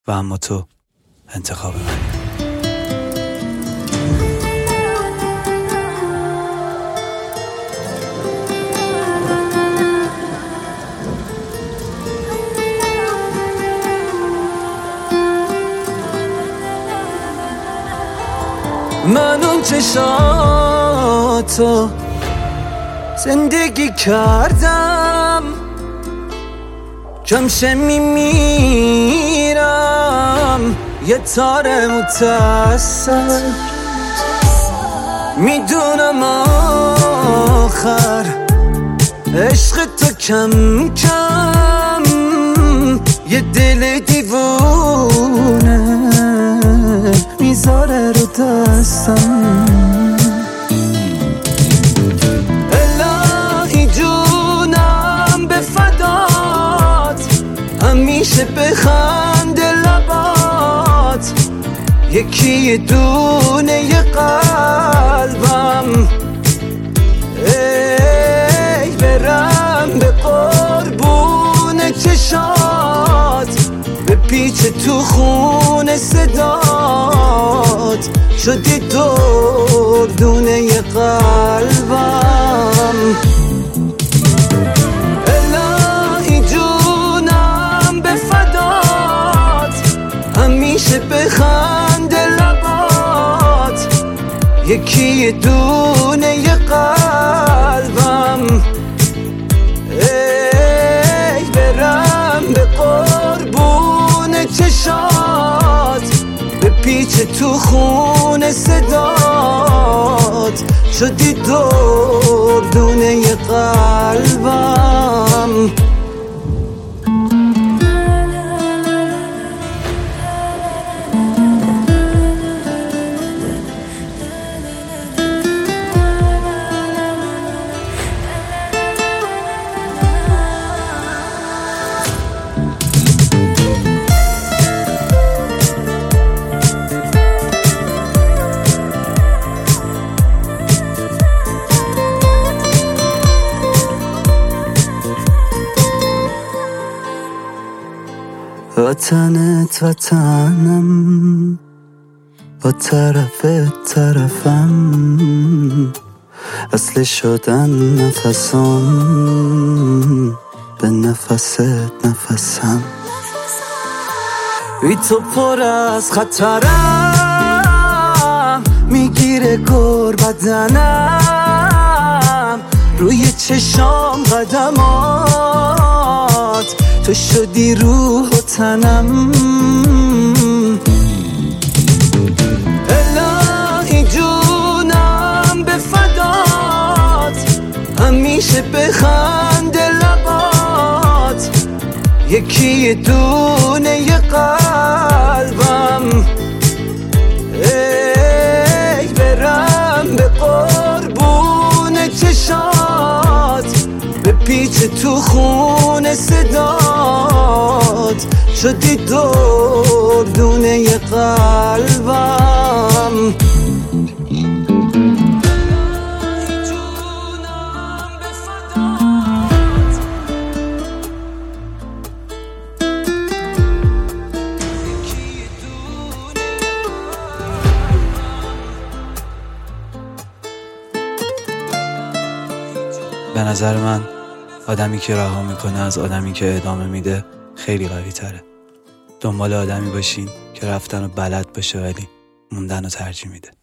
و اما تو انتخاب من. من اون چشاتو زندگی کردم، کمشه میمیرم یه تار متصل. میدونم آخر عشق تو کم کم یه دل دیوونه میذاره رو دستم. الهی جونم به فدات، همیشه بخند لبات، یکی دونه ی قلبم. ای برم به قربون چشات، به پیچ تو خون صدات، شدی دردونه ی قلبم. الهی جونم به فدات، همیشه بخند لبات، یکی دونه ی قلبم. ای برم به قربون چشات، به پیچ تو خون صدات، شدی دردونه ی قلبم. وطنت وطنم، با طرفت طرفم، اصل شدن نفسم، به نفست نفسم. بی تو پر از خطرم، میگیره گر بدنم، روی چشام قدمات، تو شدی روح و تنم. الهی جونم به فدات، همیشه بخند لبات، یکی دونه ی قلبم. ای برم به قربون چشات، به پیچ تو خون صدات، شدی دردونه ی قلبم. به نظر من آدمی که رها میکنه از آدمی که ادامه میده خیلی قوی تره. دنبال آدمی باشین که رفتن رو بلد باشه ولی موندن رو ترجیح میده.